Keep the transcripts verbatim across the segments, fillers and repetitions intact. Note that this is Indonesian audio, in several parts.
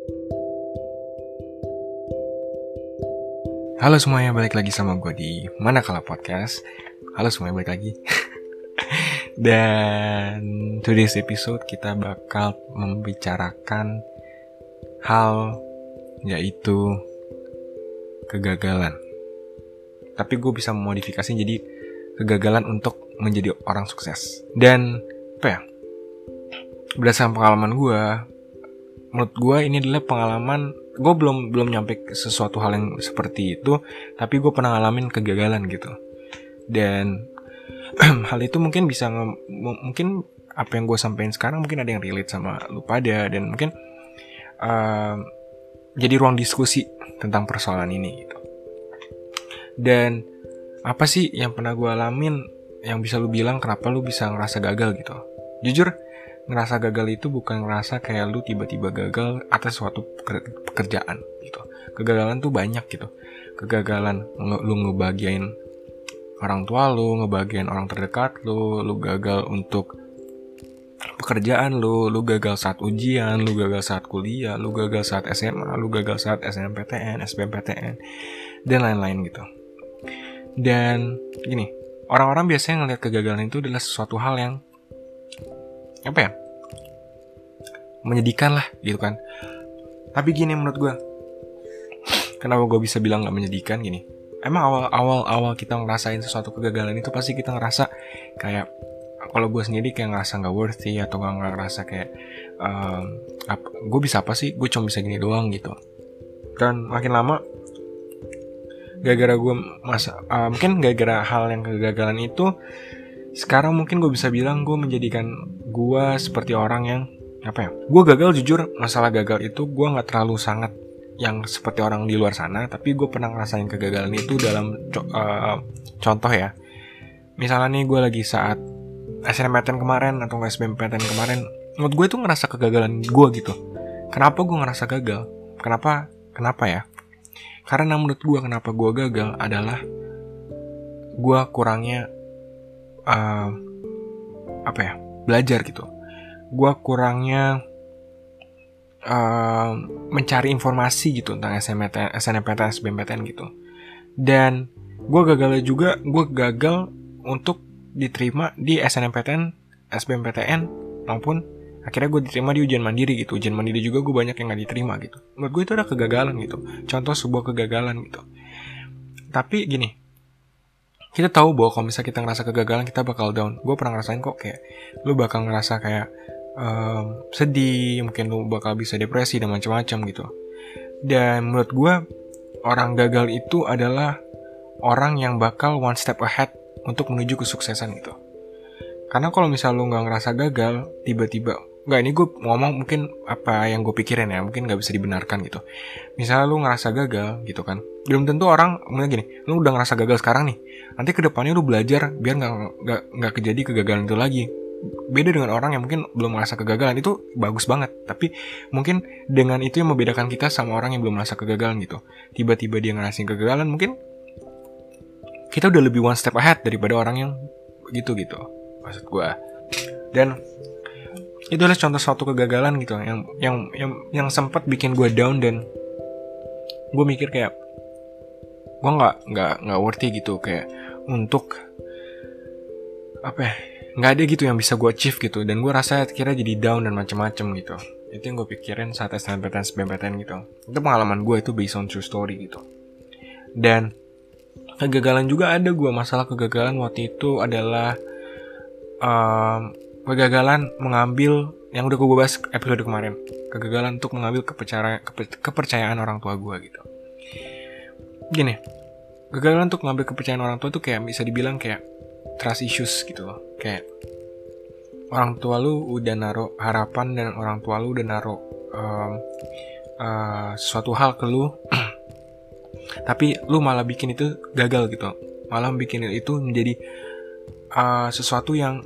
Halo semuanya, balik lagi sama gue di Manakala Podcast. Halo semuanya, balik lagi. Dan today's episode kita bakal membicarakan hal yaitu kegagalan. Tapi gue bisa memodifikasi jadi kegagalan untuk menjadi orang sukses. Dan apa ya, berdasarkan pengalaman gue, menurut gue ini adalah pengalaman. Gue belum belum nyampe sesuatu hal yang seperti itu, tapi gue pernah ngalamin kegagalan gitu. Dan hal itu mungkin bisa nge- mungkin apa yang gue sampaikan sekarang mungkin ada yang relate sama lu pada, dan mungkin uh, jadi ruang diskusi tentang persoalan ini gitu. Dan apa sih yang pernah gue alamin yang bisa lu bilang kenapa lu bisa ngerasa gagal gitu? Jujur, ngerasa gagal itu bukan ngerasa kayak lu tiba-tiba gagal atas suatu pekerjaan gitu. Kegagalan tuh banyak gitu. Kegagalan nge- lu ngebahagiain orang tua lu, ngebahagiain orang terdekat lu, lu gagal untuk pekerjaan lu, lu gagal saat ujian, lu gagal saat kuliah, lu gagal saat S M A, lu gagal saat S N M P T N, S B M P T N, dan lain-lain gitu. Dan gini, orang-orang biasanya ngelihat kegagalan itu adalah sesuatu hal yang apa ya, menyedihkan lah gitu kan. Tapi gini menurut gue, kenapa gue bisa bilang gak menyedihkan gini, emang awal-awal awal kita ngerasain sesuatu kegagalan itu pasti kita ngerasa kayak, kalau gue sendiri kayak ngerasa gak worthy, atau gak ngerasa kayak um, gue bisa apa sih, gue cuma bisa gini doang gitu. Dan makin lama, gara-gara gue masa uh, mungkin gara-gara hal yang kegagalan itu, sekarang mungkin gue bisa bilang gue menjadikan gue seperti orang yang apa ya, gue gagal. Jujur, masalah gagal itu gue nggak terlalu sangat yang seperti orang di luar sana, tapi gue pernah ngerasain kegagalan itu dalam co- uh, contoh ya. Misalnya nih, gue lagi saat S N M P T N kemarin atau S B M P T N kemarin, menurut gue itu ngerasa kegagalan gue gitu. Kenapa gue ngerasa gagal? Kenapa? Kenapa ya? Karena menurut gue kenapa gue gagal adalah gue kurangnya Uh, apa ya, belajar gitu. Gue kurangnya uh, mencari informasi gitu tentang S N M P T N, S N M P T N, S B M P T N gitu. Dan gue gagal juga, gue gagal untuk diterima di S N M P T N, S B M P T N, maupun akhirnya gue diterima di ujian mandiri gitu. Ujian mandiri juga gue banyak yang gak diterima gitu. Menurut gue itu ada kegagalan gitu, contoh sebuah kegagalan gitu. Tapi gini, kita tahu bahwa kalau misalnya kita ngerasa kegagalan, kita bakal down. Gue pernah ngerasain kok, kayak lu bakal ngerasa kayak um, sedih, mungkin lu bakal bisa depresi dan macam-macam gitu. Dan menurut gue, orang gagal itu adalah orang yang bakal one step ahead untuk menuju kesuksesan gitu. Karena kalau misalnya lu nggak ngerasa gagal, tiba-tiba, nggak, ini gue ngomong mungkin apa yang gue pikirin ya, mungkin nggak bisa dibenarkan gitu. Misalnya lu ngerasa gagal gitu kan, belum tentu orang mungkin gini, lu udah ngerasa gagal sekarang nih, nanti kedepannya lu belajar biar nggak nggak nggak kejadi kegagalan itu lagi. Beda dengan orang yang mungkin belum merasa kegagalan, itu bagus banget. Tapi mungkin dengan itu yang membedakan kita sama orang yang belum merasa kegagalan gitu. Tiba-tiba dia ngerasain kegagalan, mungkin kita udah lebih one step ahead daripada orang yang gitu-gitu, maksud gue. Dan itu adalah contoh suatu kegagalan gitu yang yang yang yang sempat bikin gue down, dan gue mikir kayak gue nggak nggak nggak worthy gitu, kayak untuk apa ya, nggak ada gitu yang bisa gue achieve gitu. Dan gue rasa kira jadi down dan macam-macam gitu. Itu yang gue pikirin saat S N M P T N, S B M P T N gitu. Itu pengalaman gue, itu based on true story gitu. Dan kegagalan juga ada gue. Masalah kegagalan waktu itu adalah um, kegagalan mengambil, yang udah gue bahas episode kemarin, kegagalan untuk mengambil kepercayaan, kepercayaan orang tua gue gitu. Gini, kegagalan untuk mengambil kepercayaan orang tua tuh kayak bisa dibilang kayak trust issues gitu loh. Kayak orang tua lu udah naruh harapan, dan orang tua lu udah naruh um, uh, sesuatu hal ke lu tapi lu malah bikin itu gagal gitu, malah bikin itu menjadi uh, sesuatu yang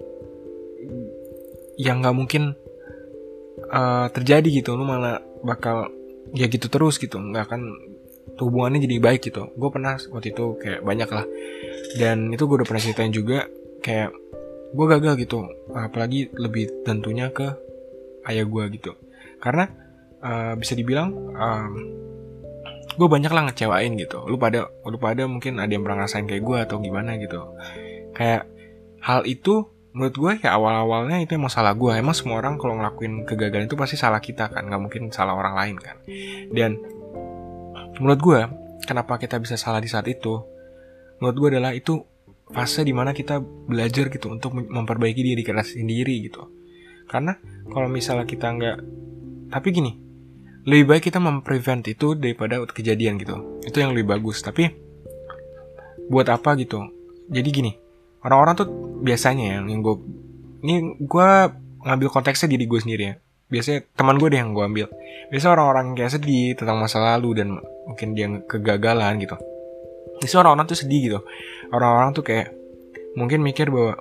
yang nggak mungkin uh, terjadi gitu. Lu malah bakal ya gitu terus gitu, nggak akan, hubungannya jadi baik gitu. Gue pernah waktu itu kayak banyak lah, dan itu gue udah pernah ceritain juga, kayak gue gagal gitu, apalagi lebih tentunya ke ayah gue gitu. Karena uh, bisa dibilang um, gue banyak lah ngecewain gitu. Lu pada lu pada mungkin ada yang pernah ngerasain kayak gue atau gimana gitu. Kayak hal itu menurut gue ya awal-awalnya itu emang salah gue. Emang semua orang kalau ngelakuin kegagalan itu pasti salah kita kan, nggak mungkin salah orang lain kan. Dan menurut gue kenapa kita bisa salah di saat itu, menurut gue adalah itu fase dimana kita belajar gitu untuk memperbaiki diri kita sendiri gitu. Karena kalau misalnya kita nggak, tapi gini, lebih baik kita memprevent itu daripada kejadian gitu. Itu yang lebih bagus. Tapi buat apa gitu? Jadi gini, orang-orang tuh biasanya ya, yang gue, ini gue ngambil konteksnya diri gue sendiri ya. Biasanya teman gue deh yang gue ambil. Biasanya orang-orang kayak sedih tentang masa lalu dan mungkin dia kegagalan gitu. Biasanya orang-orang tuh sedih gitu. Orang-orang tuh kayak mungkin mikir bahwa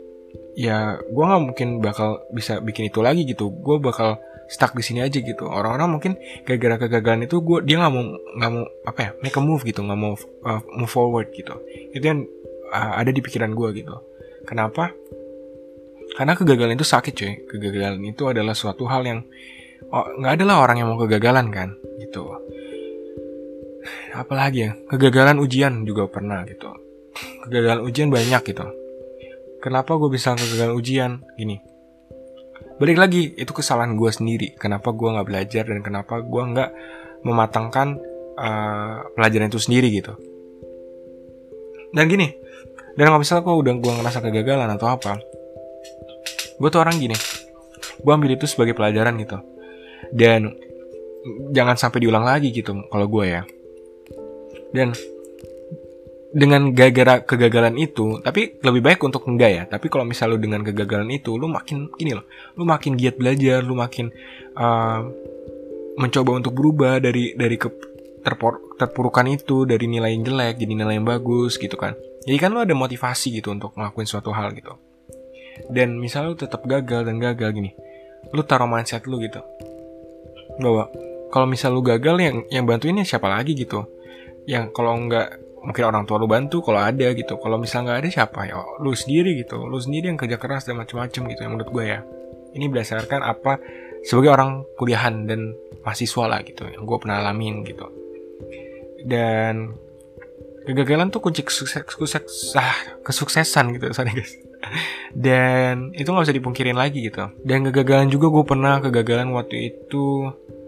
ya gue nggak mungkin bakal bisa bikin itu lagi gitu. Gue bakal stuck di sini aja gitu. Orang-orang mungkin gara-gara kegagalan itu gue dia nggak mau nggak mau apa ya make a move gitu, nggak mau uh, move forward gitu. Itu yang uh, ada di pikiran gue gitu. Kenapa? Karena kegagalan itu sakit cuy. Kegagalan itu adalah suatu hal yang nggak oh, ada lah orang yang mau kegagalan kan gitu. Apalagi ya, kegagalan ujian juga pernah gitu. Kegagalan ujian banyak gitu. Kenapa gue bisa kegagalan ujian? Gini, balik lagi, itu kesalahan gue sendiri. Kenapa gue gak belajar dan kenapa gue gak mematangkan uh, pelajaran itu sendiri gitu. Dan gini, dan kalau misalnya gue udah gue ngerasa kegagalan atau apa, gue tuh orang gini, gue ambil itu sebagai pelajaran gitu. Dan jangan sampai diulang lagi gitu kalau gue ya. Dan dengan gara-gara kegagalan itu, tapi lebih baik untuk enggak ya. Tapi kalau misalnya lu dengan kegagalan itu, lu makin gini loh, lu makin giat belajar, lu makin uh, mencoba untuk berubah dari dari ke terpor, terpurukan itu, dari nilai yang jelek jadi nilai yang bagus gitu kan. Jadi kan lu ada motivasi gitu untuk ngelakuin suatu hal gitu. Dan misalnya lu tetap gagal dan gagal gini, lu taruh mindset lu gitu, bahwa kalau misal lu gagal yang yang bantuinnya siapa lagi gitu. Yang kalau enggak mungkin orang tua lu bantu kalau ada gitu. Kalau misalnya nggak ada siapa ya lu sendiri gitu. Lu sendiri yang kerja keras dan macam-macam gitu. Yang menurut gue ya, ini berdasarkan apa sebagai orang kuliahan dan mahasiswa lah gitu yang gue pernah alamin gitu. Dan kegagalan tuh kunci kesukses, kesukses, ah, kesuksesan gitu, sorry guys. Dan itu nggak bisa dipungkirin lagi gitu. Dan kegagalan juga gue pernah kegagalan waktu itu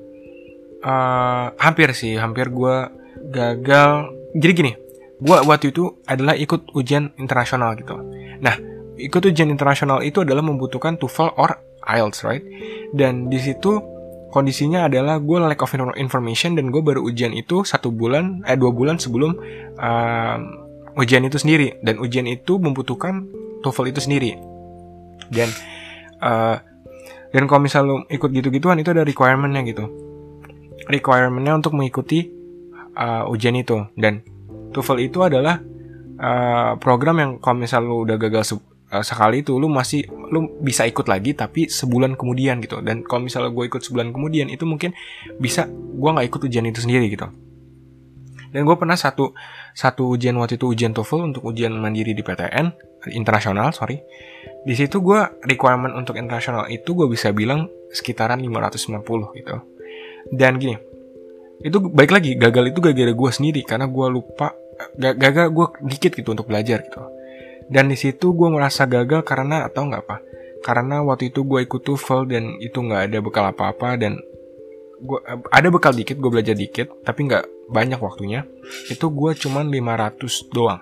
uh, hampir sih hampir gue gagal. Jadi gini, gue waktu itu adalah ikut ujian internasional gitu. Nah, ikut ujian internasional itu adalah membutuhkan TOEFL or I E L T S, right? Dan di situ kondisinya adalah gue lack of information dan gue baru ujian itu satu bulan, eh dua bulan sebelum uh, ujian itu sendiri. Dan ujian itu membutuhkan TOEFL itu sendiri. Dan uh, dan kalau misal lo ikut gitu-gituan itu ada requirement-nya gitu. Requirement-nya untuk mengikuti Uh, ujian itu. Dan TOEFL itu adalah uh, program yang kalau misal lu udah gagal se- uh, sekali itu lu masih lu bisa ikut lagi tapi sebulan kemudian gitu. Dan kalau misalnya gue ikut sebulan kemudian itu mungkin bisa gue nggak ikut ujian itu sendiri gitu. Dan gue pernah satu satu ujian waktu itu ujian TOEFL untuk ujian mandiri di P T N internasional, sorry. Di situ gue requirement untuk internasional itu gue bisa bilang sekitaran lima ratus lima puluh gitu. Dan gini, itu baik lagi gagal itu gara-gara gue sendiri karena gue lupa, gagal gue dikit gitu untuk belajar gitu. Dan di situ gue merasa gagal karena atau nggak apa karena waktu itu gue ikut TOEFL dan itu nggak ada bekal apa-apa. Dan gue ada bekal dikit, gue belajar dikit tapi nggak banyak waktunya. Itu gue cuman lima ratus doang.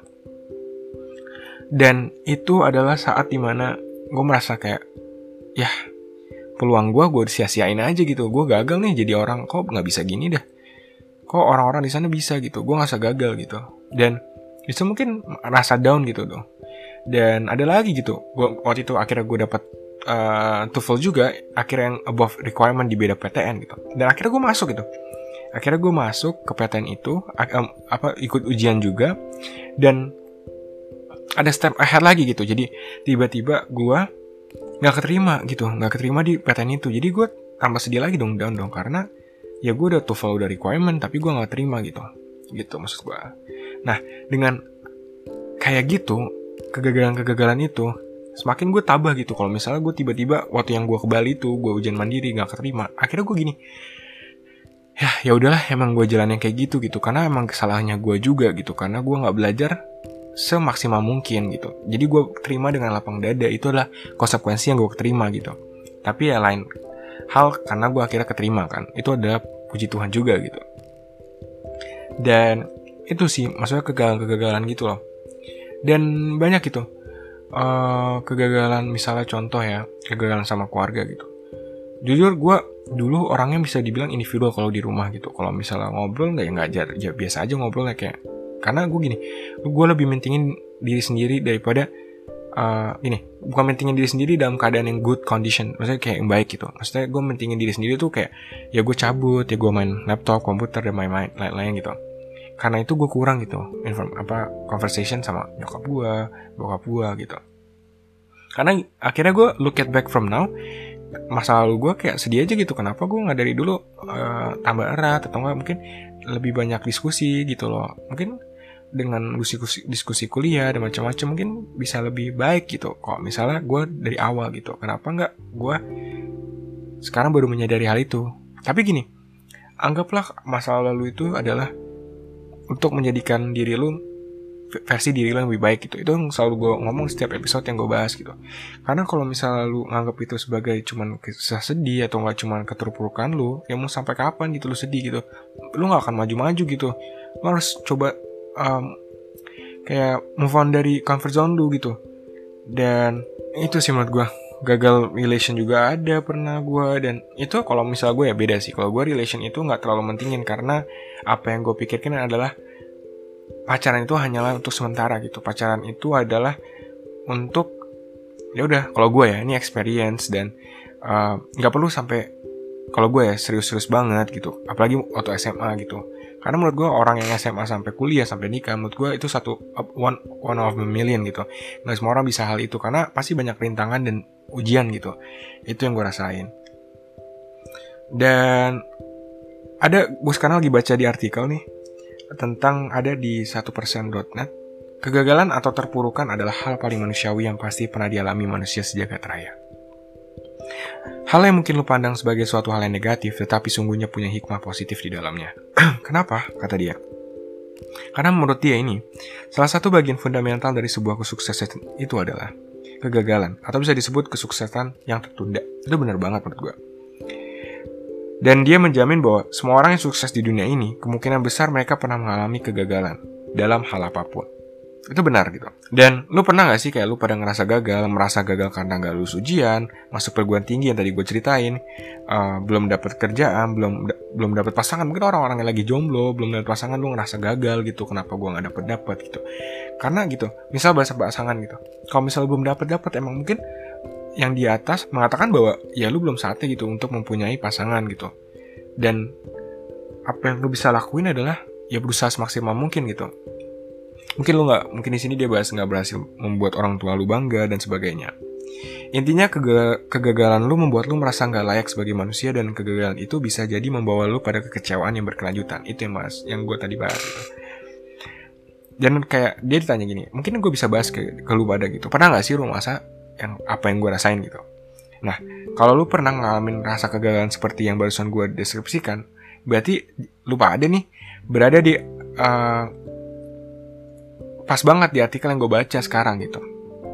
Dan itu adalah saat dimana gue merasa kayak ya peluang gue gue sia-siain aja gitu. Gue gagal nih jadi orang, kok nggak bisa gini dah, kok orang-orang di sana bisa gitu, gue nggak usah gagal gitu. Dan itu mungkin rasa down gitu dong. Dan ada lagi gitu, gua waktu itu akhirnya gue dapat uh, TOEFL juga, akhirnya yang above requirement di beda P T N gitu. Dan akhirnya gue masuk gitu. Akhirnya gue masuk ke P T N itu, um, apa ikut ujian juga. Dan ada step ahead lagi gitu. Jadi tiba-tiba gue nggak keterima gitu, nggak keterima di P T N itu. Jadi gue tambah sedih lagi dong, down dong karena ya gue udah TOEFL udah requirement tapi gue gak terima gitu. Gitu maksud gue. Nah dengan kayak gitu, kegagalan-kegagalan itu semakin gue tabah gitu. Kalau misalnya gue tiba-tiba waktu yang gue ke Bali itu gue ujian mandiri gak keterima, akhirnya gue gini, ya ya udahlah, emang gue jalan yang kayak gitu gitu, karena emang kesalahannya gue juga gitu, karena gue nggak belajar semaksimal mungkin gitu. Jadi gue terima dengan lapang dada, itu adalah konsekuensi yang gue terima gitu. Tapi ya lain hal karena gue akhirnya keterima kan, itu adalah puji Tuhan juga gitu. Dan itu sih maksudnya kegagalan-kegagalan gitu loh. Dan banyak gitu uh, kegagalan, misalnya contoh ya, kegagalan sama keluarga gitu. Jujur gue dulu orangnya bisa dibilang individual kalau di rumah gitu. Kalau misalnya ngobrol nggak ya nggak ajar, ya biasa aja ngobrolnya kayak. Karena gue gini, gue lebih mentingin diri sendiri daripada uh, gini, bukan mentingin diri sendiri dalam keadaan yang good condition, maksudnya kayak yang baik gitu. Maksudnya gue mentingin diri sendiri tuh kayak ya gue cabut, ya gue main laptop, komputer dan main-main lain-lain gitu. Karena itu gue kurang gitu, inform apa conversation sama nyokap gue, bokap gue gitu. Karena akhirnya gue look at back from now, masa lalu gue kayak sedih aja gitu. Kenapa gue nggak dari dulu uh, tambah erat, atau nggak mungkin lebih banyak diskusi gitu loh. Mungkin dengan diskusi, diskusi kuliah dan macam-macam mungkin bisa lebih baik gitu. Kok misalnya gue dari awal gitu, kenapa nggak gue sekarang baru menyadari hal itu. Tapi gini, anggaplah masa lalu itu adalah untuk menjadikan diri lu, versi diri lu yang lebih baik gitu. Itu yang selalu gue ngomong setiap episode yang gue bahas gitu. Karena kalau misalnya lu nganggap itu sebagai cuman kisah sedih atau nggak cuman keterpurukan lu, ya mau sampai kapan gitu lu sedih gitu, lu nggak akan maju-maju gitu. Lu harus coba um, kayak move on dari comfort zone lu gitu. Dan itu sih menurut gue. Gagal relation juga ada pernah gue, dan itu kalau misalnya gue ya beda sih. Kalau gue relation itu nggak terlalu mentingin, karena apa yang gue pikirkan adalah pacaran itu hanyalah untuk sementara gitu. Pacaran itu adalah untuk ya udah, kalau gue ya ini experience, dan nggak uh, perlu sampai, kalau gue ya serius-serius banget gitu, apalagi waktu S M A gitu. Karena menurut gue orang yang S M A sampai kuliah sampai nikah, menurut gue itu satu one one of a million gitu. Nggak semua orang bisa hal itu, karena pasti banyak rintangan dan ujian gitu. Itu yang gue rasain. Dan ada, gue sekarang lagi baca di artikel nih tentang, ada di satu persen dot net, kegagalan atau terpurukan adalah hal paling manusiawi yang pasti pernah dialami manusia sejagat raya. Hal yang mungkin lu pandang sebagai suatu hal yang negatif, tetapi sungguhnya punya hikmah positif di dalamnya. Kenapa? Kata dia. Karena menurut dia ini, salah satu bagian fundamental dari sebuah kesuksesan itu adalah kegagalan, atau bisa disebut kesuksesan yang tertunda. Itu benar banget menurut gue. Dan dia menjamin bahwa semua orang yang sukses di dunia ini, kemungkinan besar mereka pernah mengalami kegagalan dalam hal apapun. Itu benar gitu. Dan lu pernah gak sih kayak lu pada ngerasa gagal, merasa gagal karena gak lulus ujian, masuk perguruan tinggi yang tadi gue ceritain, uh, belum dapat kerjaan, belum da- belum dapat pasangan. Mungkin orang-orang yang lagi jomblo, belum dapat pasangan, lu ngerasa gagal gitu. Kenapa gue gak dapet dapet gitu? Karena gitu, misal bahasa pasangan gitu. Kalau misal belum dapet dapet, emang mungkin yang di atas mengatakan bahwa ya lu belum saatnya gitu untuk mempunyai pasangan gitu. Dan apa yang lu bisa lakuin adalah ya berusaha semaksimal mungkin gitu. Mungkin lu nggak, mungkin di sini dia bahas nggak berhasil membuat orang tua lu bangga dan sebagainya. Intinya kega- kegagalan lu membuat lu merasa nggak layak sebagai manusia, dan kegagalan itu bisa jadi membawa lu pada kekecewaan yang berkelanjutan. Itu yang bahas, yang gue tadi bahas gitu. Dan kayak dia ditanya gini, mungkin gue bisa bahas ke, ke lu pada gitu. Pernah nggak sih lu merasa yang apa yang gue rasain gitu? Nah, kalau lu pernah ngalamin rasa kegagalan seperti yang barusan gue deskripsikan, berarti lu pada nih berada di uh, pas banget di artikel yang gue baca sekarang gitu.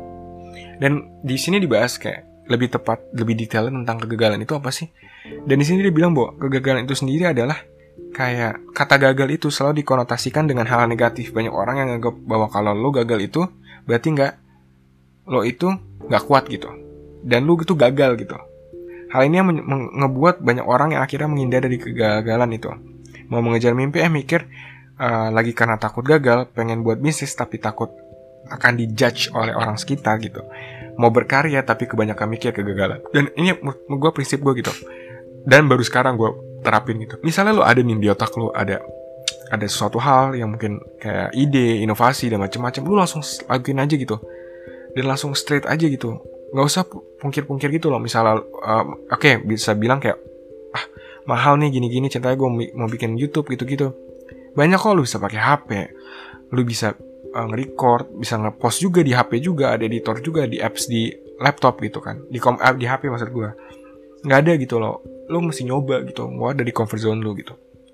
Dan di sini dibahas kayak lebih tepat, lebih detail tentang kegagalan itu apa sih. Dan di sini dia bilang bahwa kegagalan itu sendiri adalah kayak kata gagal itu selalu dikonotasikan dengan hal negatif. Banyak orang yang nganggap bahwa kalau lo gagal itu berarti nggak, lo itu nggak kuat gitu, dan lo itu gagal gitu. Hal ini yang men- ngebuat banyak orang yang akhirnya menghindar dari kegagalan itu. Mau mengejar mimpi eh mikir Uh, lagi karena takut gagal, pengen buat bisnis tapi takut akan dijudge oleh orang sekitar gitu. Mau berkarya tapi kebanyakan mikir kegagalan. Dan ini menurut gue prinsip gue gitu. Dan baru sekarang gue terapin gitu. Misalnya lo ada nih di otak lo ada ada sesuatu hal yang mungkin kayak ide, inovasi dan macam-macam, lo langsung lakuin aja gitu. Dan langsung straight aja gitu. Nggak usah pungkir-pungkir gitu loh. Misalnya uh, oke okay, bisa bilang kayak ah mahal nih gini-gini, ceritanya gue mau bikin YouTube gitu-gitu. Banyak kok, lu bisa pakai H P, lu bisa uh, nge-record, bisa nge-post juga di H P juga, ada editor juga di apps di laptop gitu kan, di kom uh, di H P maksud gue. Nggak ada gitu loh, lu mesti nyoba gitu, nggak ada di comfort zone lu gitu.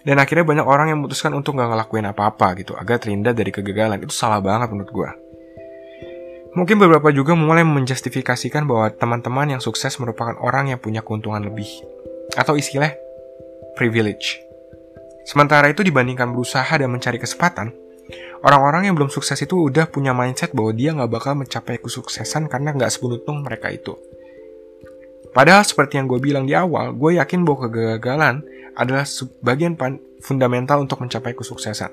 Dan akhirnya banyak orang yang memutuskan untuk gak ngelakuin apa-apa gitu, agar terhindar dari kegagalan. Itu salah banget menurut gue. Mungkin beberapa juga mulai menjustifikasikan bahwa teman-teman yang sukses merupakan orang yang punya keuntungan lebih, atau istilah privilege. Sementara itu dibandingkan berusaha dan mencari kesempatan, orang-orang yang belum sukses itu udah punya mindset bahwa dia gak bakal mencapai kesuksesan karena gak seberuntung mereka itu. Padahal seperti yang gue bilang di awal, gue yakin bahwa kegagalan adalah bagian fundamental untuk mencapai kesuksesan.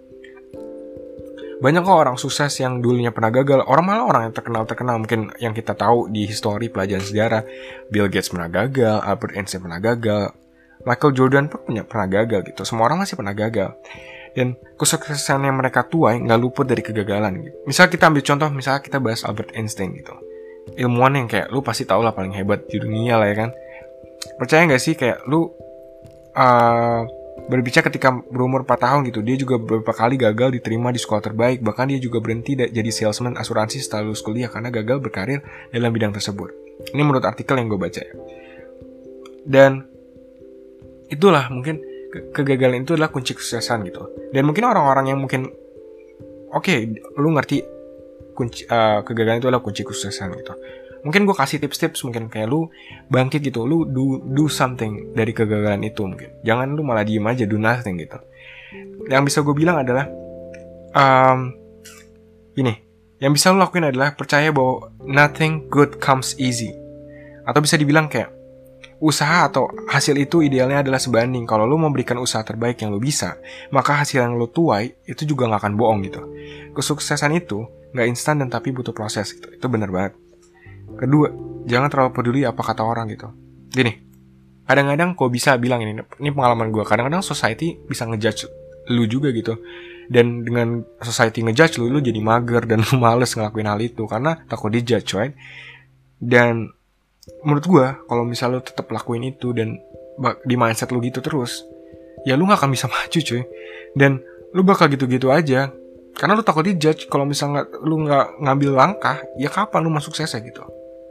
Banyak kok orang sukses yang dulunya pernah gagal, orang malah orang yang terkenal-terkenal mungkin yang kita tahu di histori pelajaran sejarah. Bill Gates pernah gagal, Albert Einstein pernah gagal, Michael Jordan pun punya pernah gagal gitu. Semua orang masih pernah gagal. Dan kesuksesan yang mereka tuai nggak luput dari kegagalan gitu. Misal kita ambil contoh, misalnya kita bahas Albert Einstein gitu. Ilmuwan yang kayak lu pasti tau lah paling hebat di dunia lah ya kan. Percaya nggak sih kayak lu uh, berbicara ketika berumur empat tahun gitu, dia juga beberapa kali gagal diterima di sekolah terbaik. Bahkan dia juga berhenti jadi salesman asuransi setelah lulus kuliah karena gagal berkarir dalam bidang tersebut. Ini menurut artikel yang gue baca ya. Dan itulah mungkin ke- kegagalan itu adalah kunci kesuksesan gitu. Dan mungkin orang-orang yang mungkin oke, okay, lu ngerti kunci uh, kegagalan itu adalah kunci kesuksesan gitu. Mungkin gue kasih tips-tips mungkin kayak lu bangkit gitu, lu do do something dari kegagalan itu mungkin. Jangan lu malah diem aja, do nothing gitu. Yang bisa gue bilang adalah um, ini, yang bisa lu lakuin adalah percaya bahwa nothing good comes easy. Atau bisa dibilang kayak usaha atau hasil itu idealnya adalah sebanding. Kalau lu memberikan usaha terbaik yang lu bisa, maka hasil yang lu tuai itu juga gak akan bohong gitu. Kesuksesan itu gak instan dan tapi butuh proses gitu. Itu benar banget. Kedua, jangan terlalu peduli apa kata orang gitu. Gini, kadang-kadang kok bisa bilang ini, ini pengalaman gue. Kadang-kadang society bisa ngejudge lu juga gitu. Dan dengan society ngejudge lu, lu jadi mager dan lu males ngelakuin hal itu karena takut dijudge, right? Dan menurut gue, kalau misal lu tetap lakuin itu dan di mindset lu gitu terus, ya lu gak akan bisa maju cuy. Dan lu bakal gitu-gitu aja karena lu takut dijudge. Kalau misalnya lu gak ngambil langkah, ya kapan lu masuk suksesnya gitu.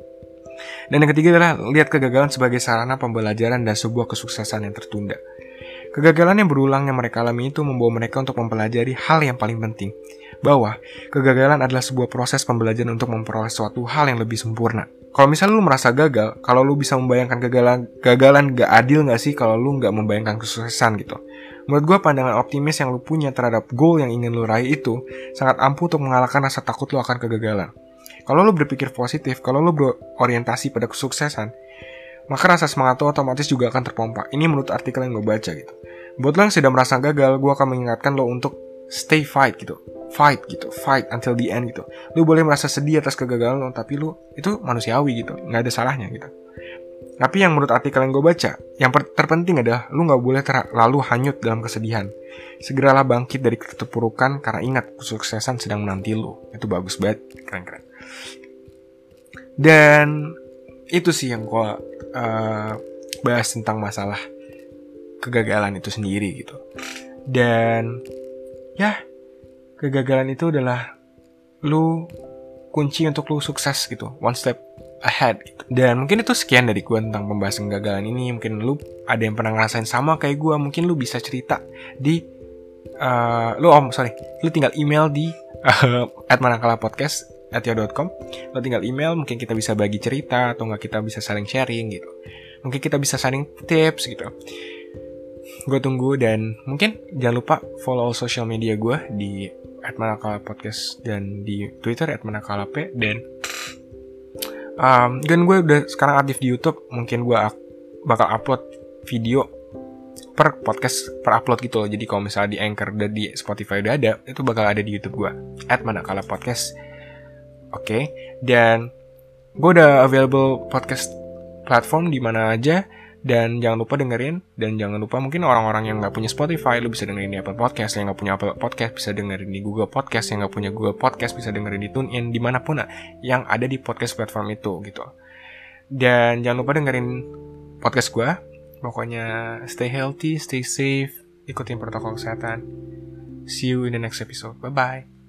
Dan yang ketiga adalah lihat kegagalan sebagai sarana pembelajaran dan sebuah kesuksesan yang tertunda. Kegagalan yang berulang yang mereka alami itu membawa mereka untuk mempelajari hal yang paling penting, bahwa kegagalan adalah sebuah proses pembelajaran untuk memperoleh suatu hal yang lebih sempurna. Kalau misalnya lu merasa gagal, kalau lu bisa membayangkan kegagalan, kegagalan gak adil gak sih kalau lu gak membayangkan kesuksesan gitu. Menurut gue pandangan optimis yang lu punya terhadap goal yang ingin lu raih itu sangat ampuh untuk mengalahkan rasa takut lu akan kegagalan. Kalau lu berpikir positif, kalau lu berorientasi pada kesuksesan, maka rasa semangat lu otomatis juga akan terpompa. Ini menurut artikel yang gue baca gitu. Buat lo yang sudah merasa gagal, gue akan mengingatkan lo untuk stay fight gitu. Fight gitu, fight until the end gitu. Lu boleh merasa sedih atas kegagalan lo, tapi lu itu manusiawi gitu, nggak ada salahnya gitu. Tapi yang menurut artikel yang gue baca, yang per- terpenting adalah lu nggak boleh terlalu hanyut dalam kesedihan. Segeralah bangkit dari keterpurukan karena ingat kesuksesan sedang menanti lu. Itu bagus banget, keren-keren. Dan itu sih yang gue uh, bahas tentang masalah kegagalan itu sendiri gitu. Dan ya, kegagalan itu adalah lu kunci untuk lu sukses gitu, one step ahead gitu. Dan mungkin itu sekian dari gue tentang pembahasan kegagalan ini. Mungkin lu ada yang pernah ngerasain sama kayak gue, mungkin lu bisa cerita di uh, lu om sorry lu tinggal email di uh, at manakalapodcast at yahoo dot com. Lu tinggal email, mungkin kita bisa bagi cerita atau nggak kita bisa saling sharing gitu. Mungkin kita bisa saling tips gitu. Gue tunggu, dan mungkin jangan lupa follow social media gue di at manakalapodcast dan di Twitter at manakalap. Dan um, dan gue udah sekarang aktif di YouTube. Mungkin gue ak- bakal upload video per podcast per upload gitu loh. Jadi kalau misalnya di Anchor dan di Spotify udah ada, itu bakal ada di YouTube gue at manakalapodcast. Oke, okay. Dan gue udah available podcast platform di mana aja. Dan jangan lupa dengerin. Dan jangan lupa mungkin orang-orang yang gak punya Spotify, lu bisa dengerin di Apple Podcast. Yang gak punya Apple Podcast bisa dengerin di Google Podcast. Yang gak punya Google Podcast bisa dengerin di TuneIn, dimanapun yang ada di podcast platform itu gitu. Dan jangan lupa dengerin podcast gue. Pokoknya stay healthy, stay safe, ikutin protokol kesehatan. See you in the next episode. Bye-bye.